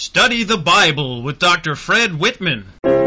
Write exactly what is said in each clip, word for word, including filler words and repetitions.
Study the Bible with Doctor Fred Whitman.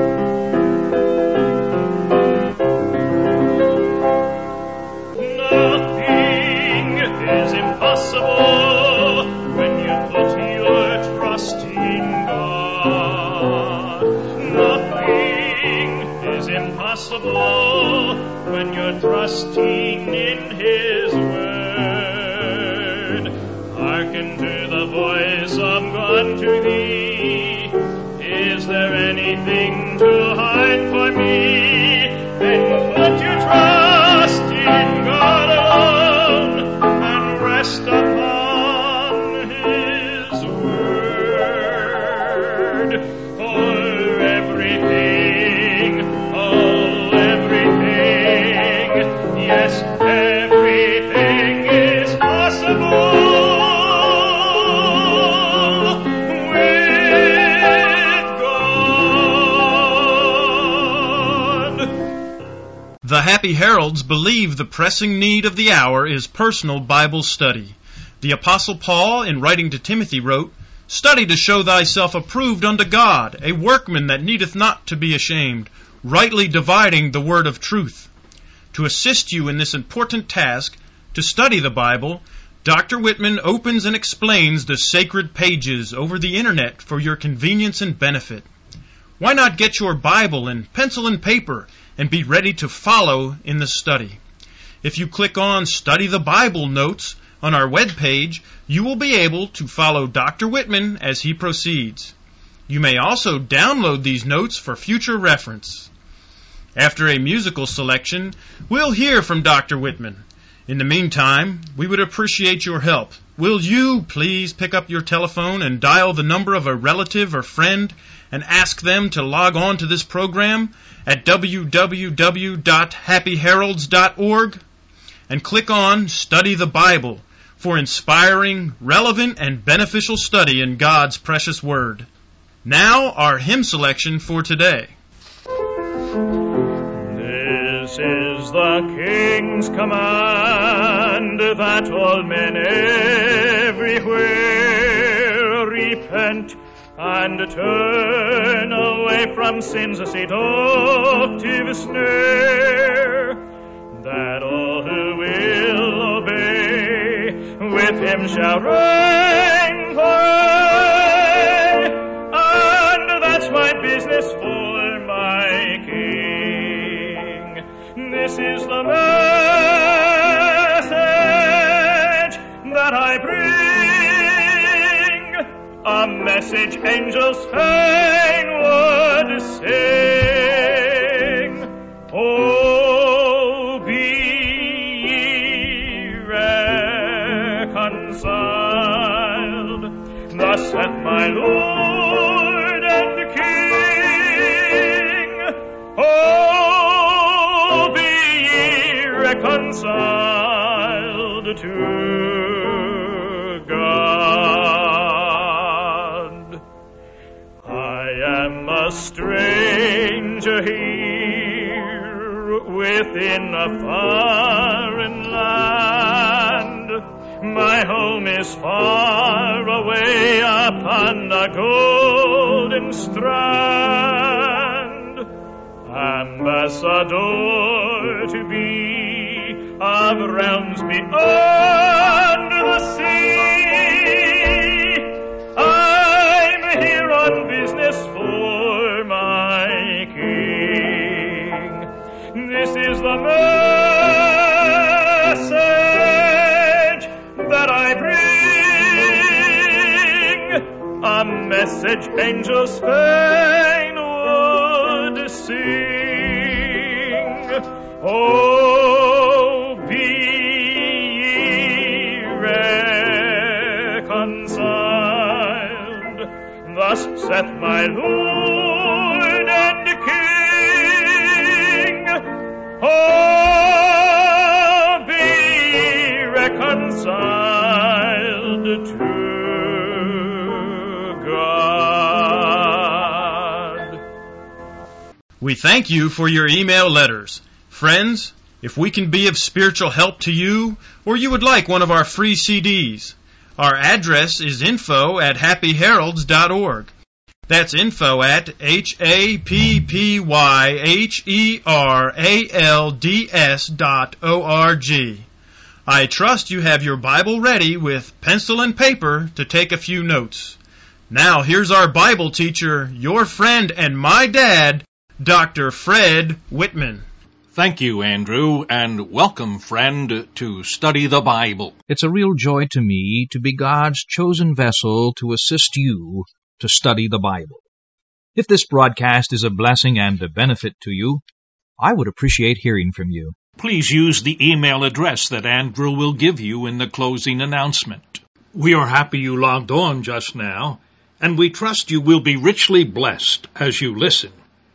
Nothing is impossible when you put your trust in God. Nothing is impossible when you're trusting in His Word. Hearken to the voice of God to thee. Is there anything too hard for me? Then put your trust in God alone and rest upon His Word. For everything, oh everything, yes, everything is possible. The Happy Heralds believe the pressing need of the hour is personal Bible study. The Apostle Paul, in writing to Timothy, wrote, "Study to show thyself approved unto God, a workman that needeth not to be ashamed, rightly dividing the word of truth." To assist you in this important task, to study the Bible, Doctor Whitman opens and explains the sacred pages over the Internet for your convenience and benefit. Why not get your Bible and pencil and paper and be ready to follow in the study? If you click on Study the Bible Notes on our webpage, you will be able to follow Doctor Whitman as he proceeds. You may also download these notes for future reference. After a musical selection, we'll hear from Doctor Whitman. In the meantime, we would appreciate your help. Will you please pick up your telephone and dial the number of a relative or friend and ask them to log on to this program at w w w dot happy heralds dot org and click on Study the Bible for inspiring, relevant, and beneficial study in God's precious Word. Now, our hymn selection for today. This is the King's command, that all men everywhere repent and turn away from sin's seductive snare, that all who will obey with Him shall reign forever. And that's my business for my King. This is the message that I bring, a message angels fain would sing. Oh, be ye reconciled, thus saith my Lord and King. Oh, be ye reconciled to God. I am a stranger here within a foreign land. My home is far away upon the golden strand. Ambassador to be of realms beyond the sea, I'm here on business for my King. This is the message that I bring, a message angels fain would sing. Oh, be ye reconciled, thus saith my Lord and King. Oh, be ye reconciled to God. We thank you for your email letters. Friends, if we can be of spiritual help to you, or you would like one of our free C Ds, Our address is info at happy heralds dot org. That's info at H A P P Y H E R A L D S dot O R G. I trust you have your Bible ready with pencil and paper to take a few notes. Now here's our Bible teacher, your friend and my dad, Doctor Fred Whitman. Thank you, Andrew, and welcome, friend, to Study the Bible. It's a real joy to me to be God's chosen vessel to assist you to study the Bible. If this broadcast is a blessing and a benefit to you, I would appreciate hearing from you. Please use the email address that Andrew will give you in the closing announcement. We are happy you logged on just now, and we trust you will be richly blessed as you listen,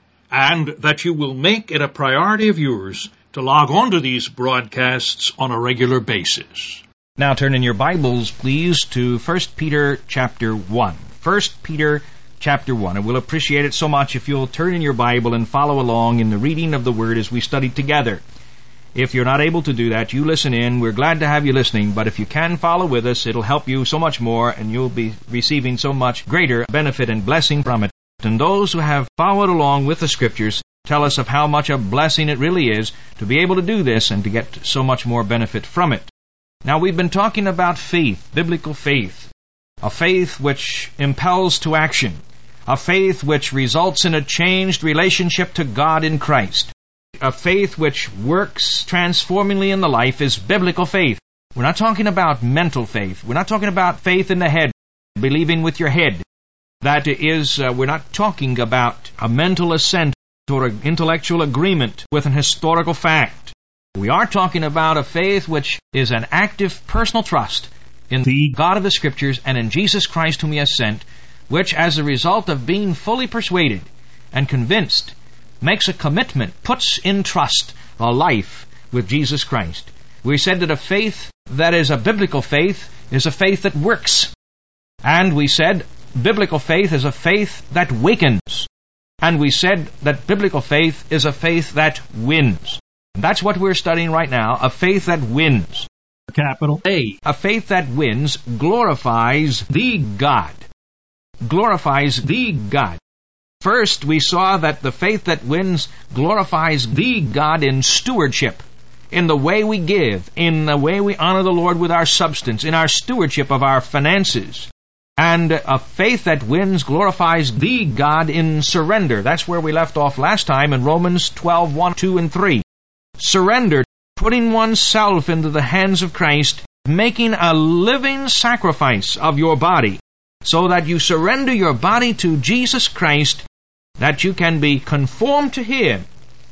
and that you will make it a priority of yours to log on to these broadcasts on a regular basis. Now turn in your Bibles, please, to First Peter chapter one. First Peter chapter one. And we'll appreciate it so much if you'll turn in your Bible and follow along in the reading of the Word as we study together. If you're not able to do that, you listen in. We're glad to have you listening, but if you can follow with us, it'll help you so much more, and you'll be receiving so much greater benefit and blessing from it. And those who have followed along with the Scriptures tell us of how much a blessing it really is to be able to do this and to get so much more benefit from it. Now, we've been talking about faith, biblical faith, a faith which impels to action, a faith which results in a changed relationship to God in Christ. A faith which works transformingly in the life is biblical faith. We're not talking about mental faith. We're not talking about faith in the head, believing with your head. That is, uh, we're not talking about a mental assent or an intellectual agreement with an historical fact. We are talking about a faith which is an active personal trust in the God of the Scriptures and in Jesus Christ whom He has sent, which, as a result of being fully persuaded and convinced, makes a commitment, puts in trust a life with Jesus Christ. We said that a faith that is a biblical faith is a faith that works. And we said biblical faith is a faith that wakens. And we said that biblical faith is a faith that wins. And that's what we're studying right now, a faith that wins. Capital A. A faith that wins glorifies the God. Glorifies the God. First, we saw that the faith that wins glorifies the God in stewardship, in the way we give, in the way we honor the Lord with our substance, in our stewardship of our finances. And a faith that wins glorifies the God in surrender. That's where we left off last time in Romans twelve, one, two, and three. Surrender, putting oneself into the hands of Christ, making a living sacrifice of your body, so that you surrender your body to Jesus Christ, that you can be conformed to Him,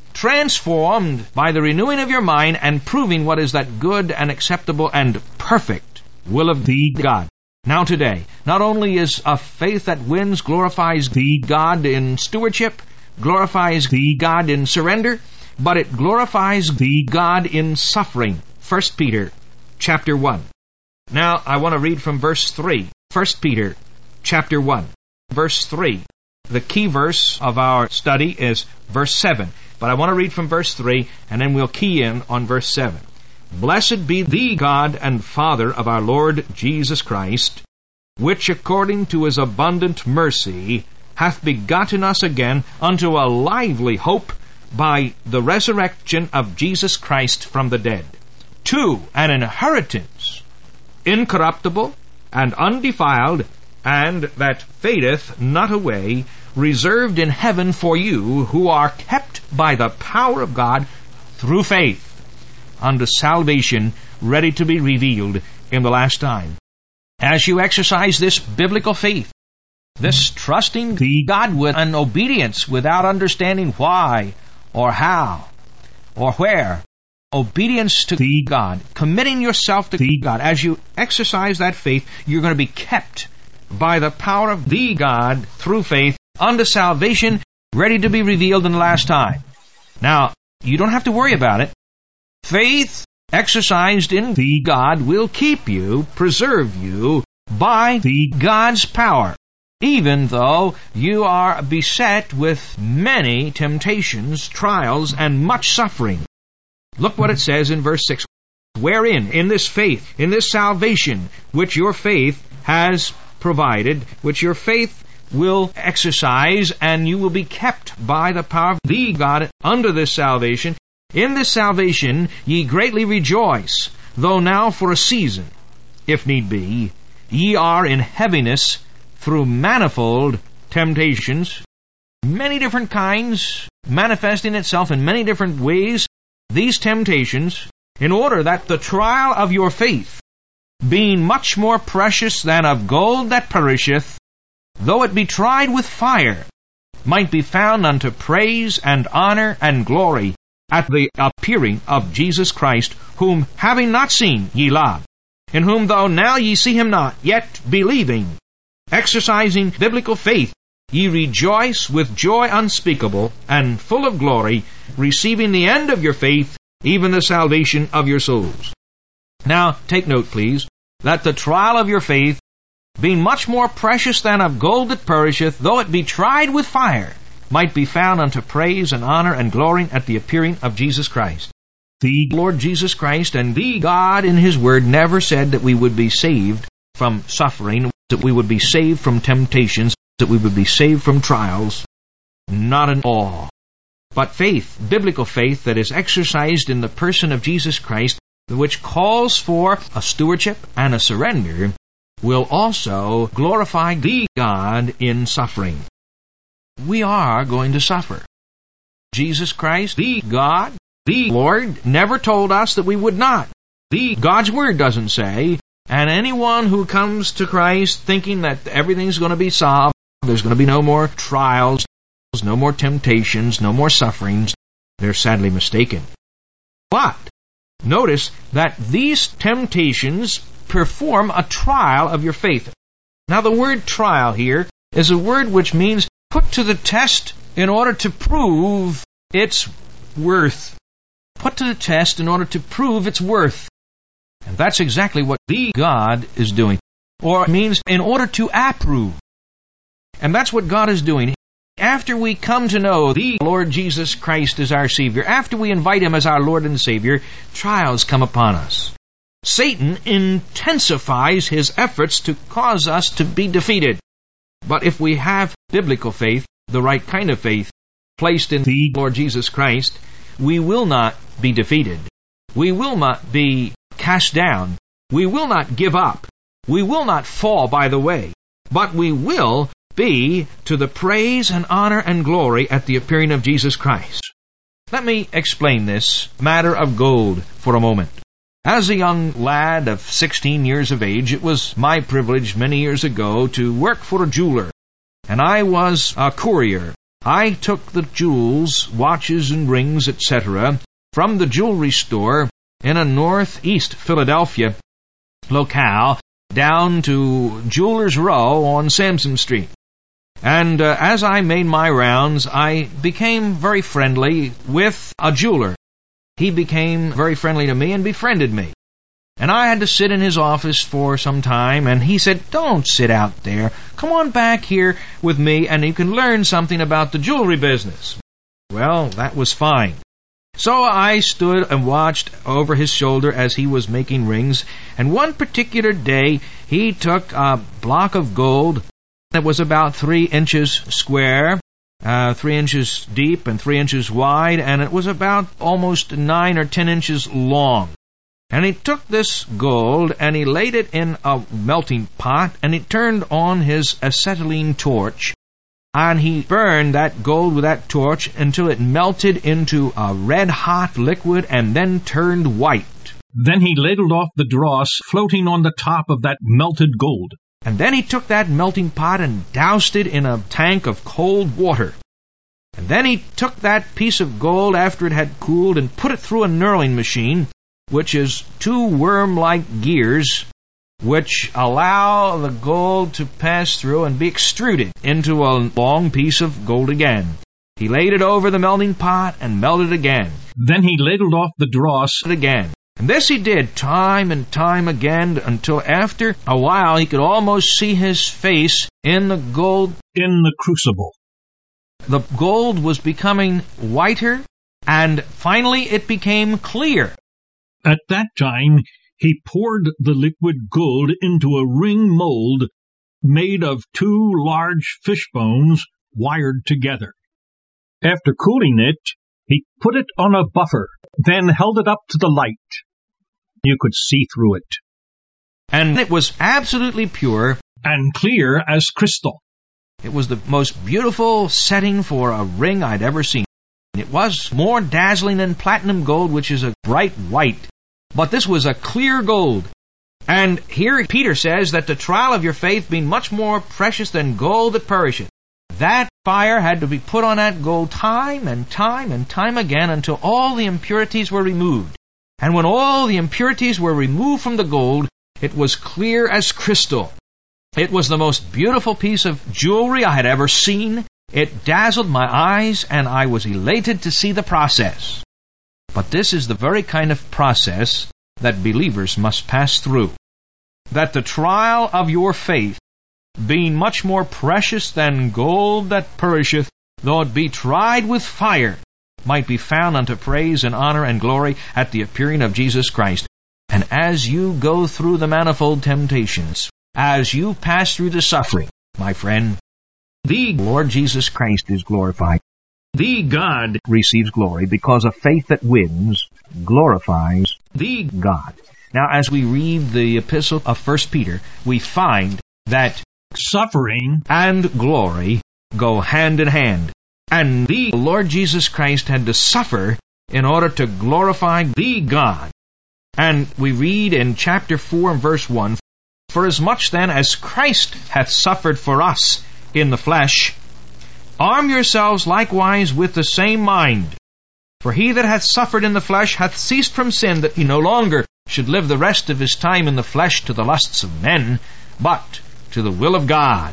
transformed by the renewing of your mind and proving what is that good and acceptable and perfect will of the God. Now today, not only is a faith that wins glorifies the God in stewardship, glorifies the God in surrender, but it glorifies the God in suffering. First Peter chapter one. Now I want to read from verse three. First Peter chapter one, verse three. The key verse of our study is verse seven. But I want to read from verse three, and then we'll key in on verse seven. Blessed be the God and Father of our Lord Jesus Christ, which according to His abundant mercy hath begotten us again unto a lively hope by the resurrection of Jesus Christ from the dead, to an inheritance incorruptible and undefiled, and that fadeth not away, reserved in heaven for you, who are kept by the power of God through faith, unto salvation, ready to be revealed in the last time. As you exercise this biblical faith, this trusting the God with an obedience without understanding why, or how, or where, obedience to the God, committing yourself to the God, as you exercise that faith, you're going to be kept by the power of the God through faith unto salvation, ready to be revealed in the last time. Now, you don't have to worry about it. Faith exercised in the God will keep you, preserve you by the God's power, even though you are beset with many temptations, trials, and much suffering. Look what it says in verse six. Wherein? In this faith, in this salvation, which your faith has provided, which your faith will exercise, and you will be kept by the power of the God under this salvation. In this salvation ye greatly rejoice, though now for a season, if need be, ye are in heaviness through manifold temptations, many different kinds, manifesting itself in many different ways, these temptations, in order that the trial of your faith, being much more precious than of gold that perisheth, though it be tried with fire, might be found unto praise and honor and glory at the appearing of Jesus Christ, whom having not seen ye love, in whom though now ye see him not, yet believing, exercising biblical faith, ye rejoice with joy unspeakable and full of glory, receiving the end of your faith, even the salvation of your souls. Now, take note, please, that the trial of your faith, being much more precious than of gold that perisheth, though it be tried with fire, might be found unto praise and honor and glory at the appearing of Jesus Christ. The Lord Jesus Christ and the God in His Word never said that we would be saved from suffering, that we would be saved from temptations, that we would be saved from trials. Not at all. But faith, biblical faith that is exercised in the person of Jesus Christ, which calls for a stewardship and a surrender, will also glorify the God in suffering. We are going to suffer. Jesus Christ, the God, the Lord, never told us that we would not. The God's Word doesn't say, and anyone who comes to Christ thinking that everything's going to be solved, there's going to be no more trials, no more temptations, no more sufferings, they're sadly mistaken. But notice that these temptations perform a trial of your faith. Now the word trial here is a word which means put to the test in order to prove its worth. Put to the test in order to prove its worth. And that's exactly what the God is doing. Or it means in order to approve. And that's what God is doing. After we come to know the Lord Jesus Christ as our Savior, after we invite Him as our Lord and Savior, trials come upon us. Satan intensifies his efforts to cause us to be defeated. But if we have biblical faith, the right kind of faith, placed in the Lord Jesus Christ, we will not be defeated. We will not be cast down. We will not give up. We will not fall by the way. But we will be to the praise and honor and glory at the appearing of Jesus Christ. Let me explain this matter of gold for a moment. As a young lad of sixteen years of age, it was my privilege many years ago to work for a jeweler, and I was a courier. I took the jewels, watches and rings, et cetera, from the jewelry store in a northeast Philadelphia locale down to Jewelers Row on Sampson Street. And uh, as I made my rounds, I became very friendly with a jeweler. He became very friendly to me and befriended me. And I had to sit in his office for some time, and he said, "Don't sit out there. Come on back here with me, and you can learn something about the jewelry business." Well, that was fine. So I stood and watched over his shoulder as he was making rings, and one particular day he took a block of gold that was about three inches square, uh, three inches deep and three inches wide, and it was about almost nine or ten inches long. And he took this gold and he laid it in a melting pot, and he turned on his acetylene torch, and he burned that gold with that torch until it melted into a red-hot liquid and then turned white. Then he ladled off the dross floating on the top of that melted gold. And then he took that melting pot and doused it in a tank of cold water. And then he took that piece of gold after it had cooled and put it through a knurling machine, which is two worm-like gears which allow the gold to pass through and be extruded into a long piece of gold again. He laid it over the melting pot and melted again. Then he ladled off the dross again. And this he did time and time again until after a while he could almost see his face in the gold in the crucible. The gold was becoming whiter, and finally it became clear. At that time he poured the liquid gold into a ring mold made of two large fish bones wired together. After cooling it, he put it on a buffer, then held it up to the light. You could see through it. And it was absolutely pure and clear as crystal. It was the most beautiful setting for a ring I'd ever seen. It was more dazzling than platinum gold, which is a bright white. But this was a clear gold. And here Peter says that the trial of your faith being much more precious than gold that perisheth. That fire had to be put on that gold time and time and time again until all the impurities were removed. And when all the impurities were removed from the gold, it was clear as crystal. It was the most beautiful piece of jewelry I had ever seen. It dazzled my eyes, and I was elated to see the process. But this is the very kind of process that believers must pass through. That the trial of your faith, being much more precious than gold that perisheth, though it be tried with fire, might be found unto praise and honor and glory at the appearing of Jesus Christ. And as you go through the manifold temptations, as you pass through the suffering, my friend, the Lord Jesus Christ is glorified. The God receives glory because a faith that wins glorifies the God. Now, as we read the epistle of First Peter, we find that suffering and glory go hand in hand. And the Lord Jesus Christ had to suffer in order to glorify the God. And we read in chapter four and verse one, Forasmuch then as Christ hath suffered for us in the flesh, arm yourselves likewise with the same mind. For he that hath suffered in the flesh hath ceased from sin, that he no longer should live the rest of his time in the flesh to the lusts of men, but to the will of God.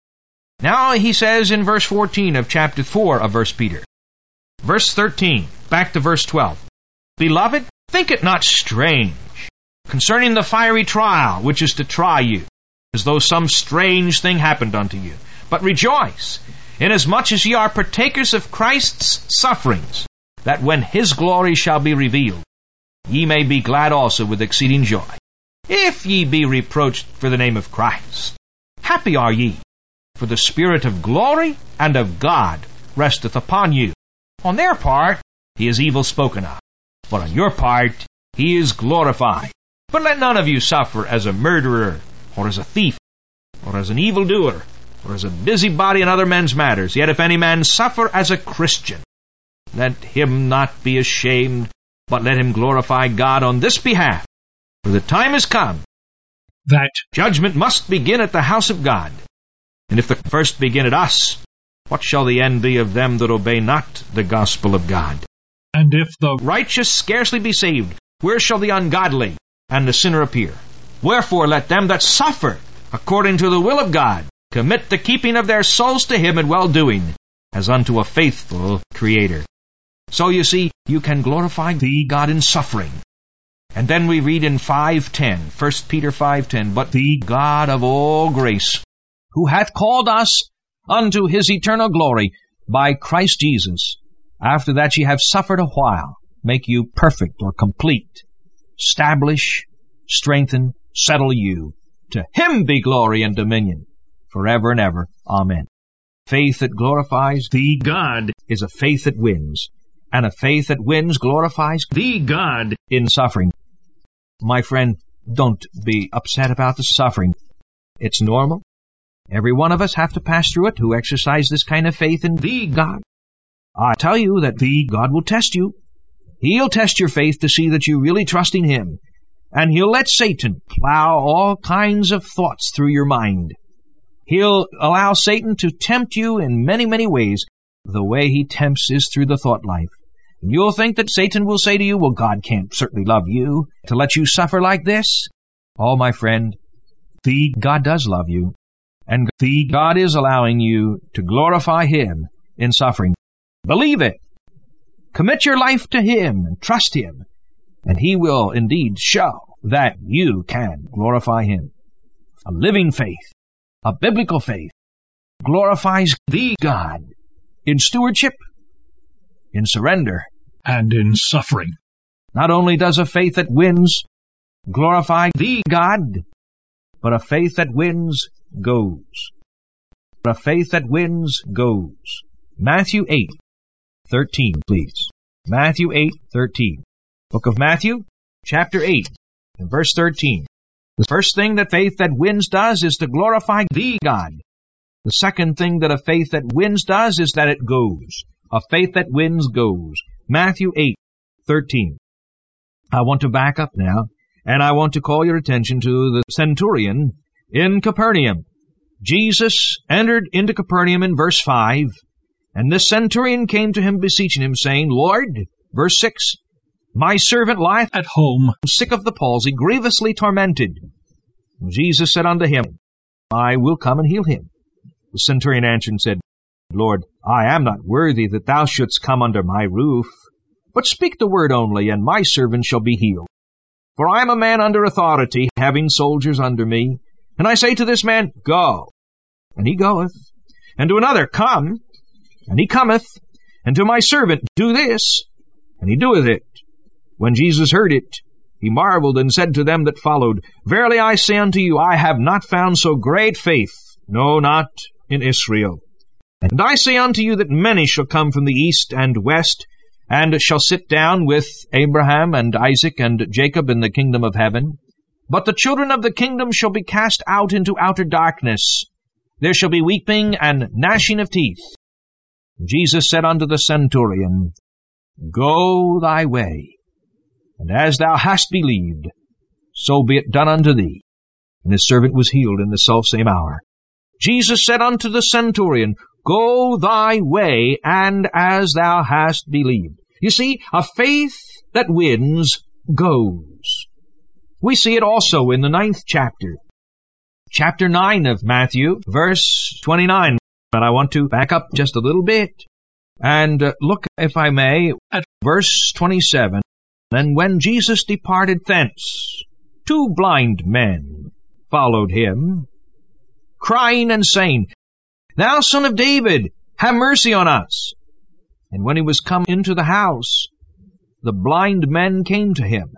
Now he says in verse fourteen of chapter four of First Peter, verse thirteen, back to verse twelve, Beloved, think it not strange concerning the fiery trial which is to try you, as though some strange thing happened unto you. But rejoice, inasmuch as ye are partakers of Christ's sufferings, that when his glory shall be revealed, ye may be glad also with exceeding joy. If ye be reproached for the name of Christ, happy are ye, for the Spirit of glory and of God resteth upon you. On their part, he is evil spoken of, but on your part, he is glorified. But let none of you suffer as a murderer, or as a thief, or as an evildoer, or as a busybody in other men's matters. Yet if any man suffer as a Christian, let him not be ashamed, but let him glorify God on this behalf. For the time is come that judgment must begin at the house of God. And if the first begin at us, what shall the end be of them that obey not the gospel of God? And if the righteous scarcely be saved, where shall the ungodly and the sinner appear? Wherefore let them that suffer according to the will of God commit the keeping of their souls to him in well-doing, as unto a faithful Creator. So you see, you can glorify the God in suffering. And then we read in five ten, First Peter five ten, But the God of all grace, who hath called us unto his eternal glory by Christ Jesus, after that ye have suffered a while, make you perfect or complete, establish, strengthen, settle you. To him be glory and dominion, forever and ever. Amen. Faith that glorifies the God is a faith that wins, and a faith that wins glorifies the God in suffering. My friend, don't be upset about the suffering. It's normal. Every one of us have to pass through it who exercise this kind of faith in the God. I tell you that the God will test you. He'll test your faith to see that you really trust in him. And he'll let Satan plow all kinds of thoughts through your mind. He'll allow Satan to tempt you in many, many ways. The way he tempts is through the thought life. And you'll think that Satan will say to you, well, God can't certainly love you to let you suffer like this. Oh, my friend, the God does love you. And the God is allowing you to glorify him in suffering. Believe it. Commit your life to him and trust him. And he will indeed show that you can glorify him. A living faith, a biblical faith, glorifies the God in stewardship, in surrender, and in suffering. Not only does a faith that wins glorify Thee, God, but a faith that wins goes. A faith that wins goes. Matthew eight thirteen, please. Matthew eight thirteen. Book of Matthew, chapter eight, and verse thirteen. The first thing that faith that wins does is to glorify Thee, God. The second thing that a faith that wins does is that it goes. A faith that wins goes. Matthew eight thirteen. I want to back up now, and I want to call your attention to the centurion in Capernaum. Jesus entered into Capernaum in verse five, and this centurion came to him beseeching him, saying, Lord, verse six, my servant lieth at home, sick of the palsy, grievously tormented. And Jesus said unto him, I will come and heal him. The centurion answered and said, Lord, I am not worthy that thou shouldst come under my roof, but speak the word only, and my servant shall be healed. For I am a man under authority, having soldiers under me. And I say to this man, Go, and he goeth. And to another, Come, and he cometh. And to my servant, Do this, and he doeth it. When Jesus heard it, he marveled, and said to them that followed, Verily I say unto you, I have not found so great faith, no, not in Israel. And I say unto you that many shall come from the east and west, and shall sit down with Abraham and Isaac and Jacob in the kingdom of heaven. But the children of the kingdom shall be cast out into outer darkness. There shall be weeping and gnashing of teeth. Jesus said unto the centurion, Go thy way, and as thou hast believed, so be it done unto thee. And his servant was healed in the selfsame hour. Jesus said unto the centurion, Go thy way, and as thou hast believed. You see, a faith that wins goes. We see it also in the ninth chapter. Chapter nine of Matthew, verse twenty-nine. But I want to back up just a little bit and uh, look, if I may, at verse twenty-seven. And when Jesus departed thence, two blind men followed him, crying and saying, Thou son of David, have mercy on us. And when he was come into the house, the blind men came to him.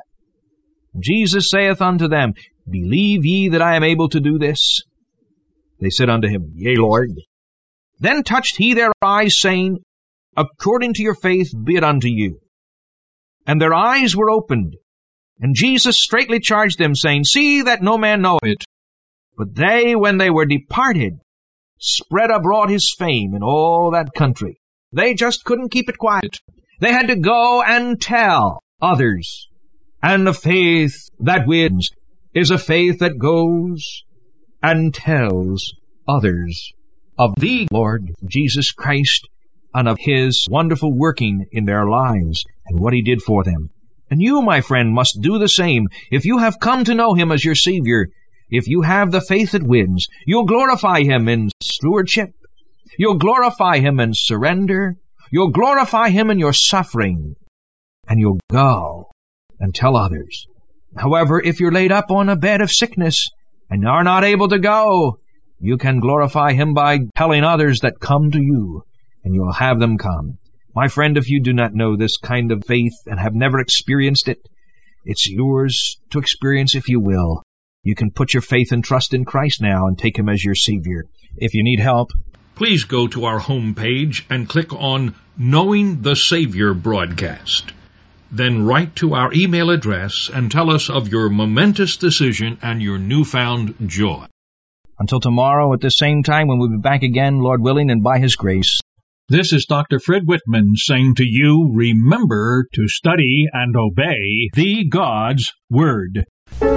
Jesus saith unto them, Believe ye that I am able to do this? They said unto him, Yea, Lord. Then touched he their eyes, saying, According to your faith be it unto you. And their eyes were opened. And Jesus straitly charged them, saying, See that no man know it. But they, when they were departed, spread abroad his fame in all that country. They just couldn't keep it quiet. They had to go and tell others. And the faith that wins is a faith that goes and tells others of the Lord Jesus Christ and of His wonderful working in their lives and what He did for them. And you, my friend, must do the same. If you have come to know Him as your Savior, if you have the faith that wins, you'll glorify Him in stewardship. You'll glorify Him in surrender. You'll glorify Him in your suffering. And you'll go and tell others. However, if you're laid up on a bed of sickness and are not able to go, you can glorify Him by telling others that come to you, and you'll have them come. My friend, if you do not know this kind of faith and have never experienced it, it's yours to experience if you will. You can put your faith and trust in Christ now and take Him as your Savior. If you need help, please go to our homepage and click on Knowing the Savior broadcast. Then write to our email address and tell us of your momentous decision and your newfound joy. Until tomorrow at the same time when we'll be back again, Lord willing, and by His grace. This is Doctor Fred Whitman saying to you, remember to study and obey the God's Word.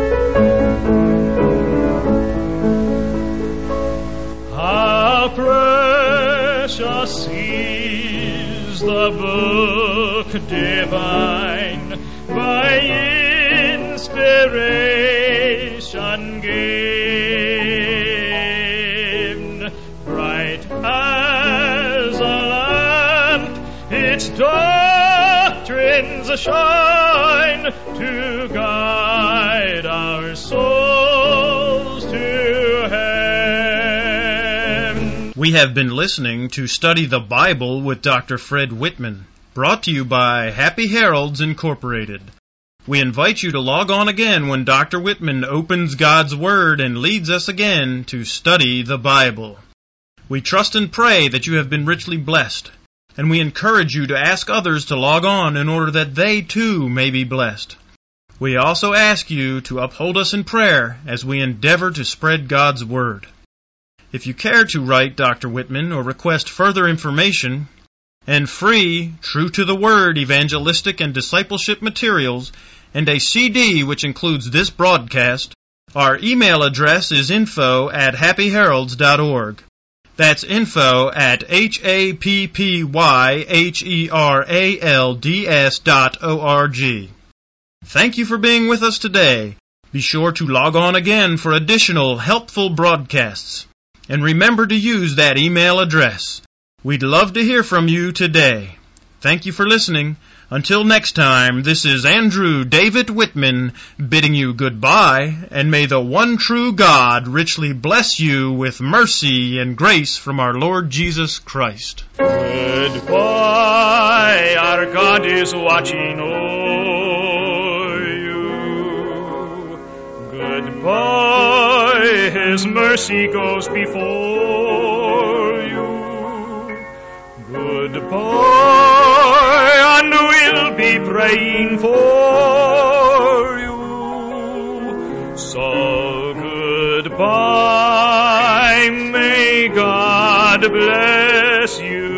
How precious is the book divine, by inspiration given, bright as a lamp, its doctrines shine to guide our souls to heaven. We have been listening to Study the Bible with Doctor Fred Whitman, brought to you by Happy Heralds Incorporated. We invite you to log on again when Doctor Whitman opens God's Word and leads us again to study the Bible. We trust and pray that you have been richly blessed, and we encourage you to ask others to log on in order that they too may be blessed. We also ask you to uphold us in prayer as we endeavor to spread God's Word. If you care to write Doctor Whitman or request further information and free, true-to-the-word evangelistic and discipleship materials and a C D which includes this broadcast, our email address is info at happy heralds dot org. That's info at H A P P Y H E R A L D S dot O R G. Thank you for being with us today. Be sure to log on again for additional helpful broadcasts. And remember to use that email address. We'd love to hear from you today. Thank you for listening. Until next time, this is Andrew David Whitman bidding you goodbye, and may the one true God richly bless you with mercy and grace from our Lord Jesus Christ. Goodbye, our God is watching o'er you. Goodbye, His mercy goes before you. Goodbye, and we'll be praying for you. So goodbye, may God bless you.